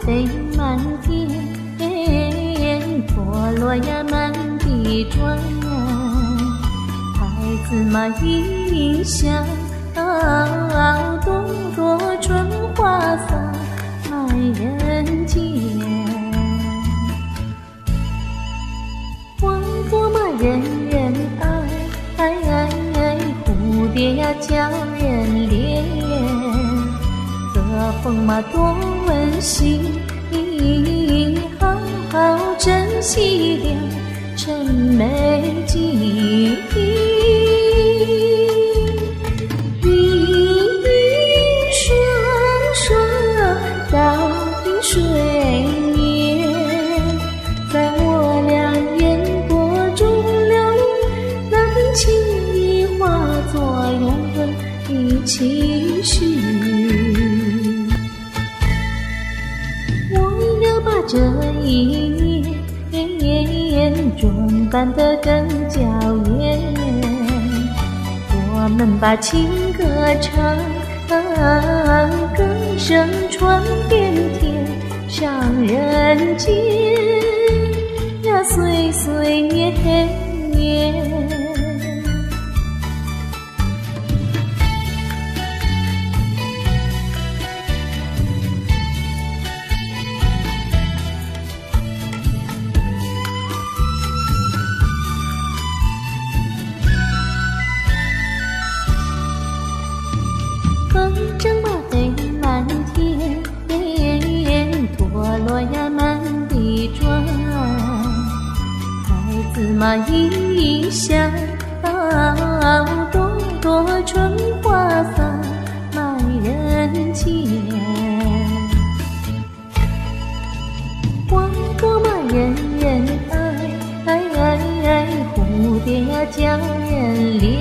飞满天，陀螺呀满地转，孩子嘛一笑，朵朵春花洒满人间。黄朵嘛人人爱，蝴蝶呀叫人怜，和风嘛多温馨，好好珍惜良辰美景。云云双双倒映水面，在我俩眼波中流露，那情意化作永恒的期许。把这一年装扮得更娇艳，我们把情歌唱，歌声传遍天上人间呀，岁岁年年。风筝嘛飞满天，陀螺呀满地转，孩子嘛一笑，朵朵春花洒满人间。黄朵嘛人人爱，蝴蝶呀叫人怜，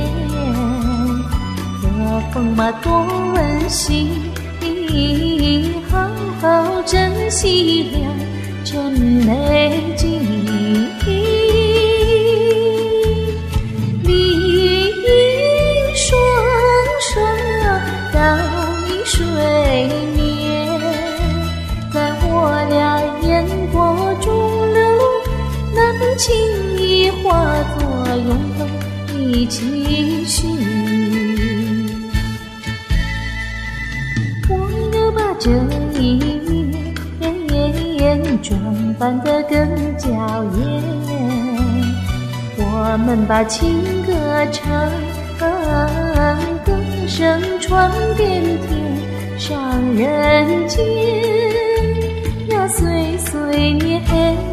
和风嘛多温馨，好好珍惜良辰美景。丽云双双倒映水面，在我俩眼波中流露，那情意化作永恒的期许。这一年装扮得更娇艳，我们把情歌唱，歌声传遍天上人间呀，岁岁年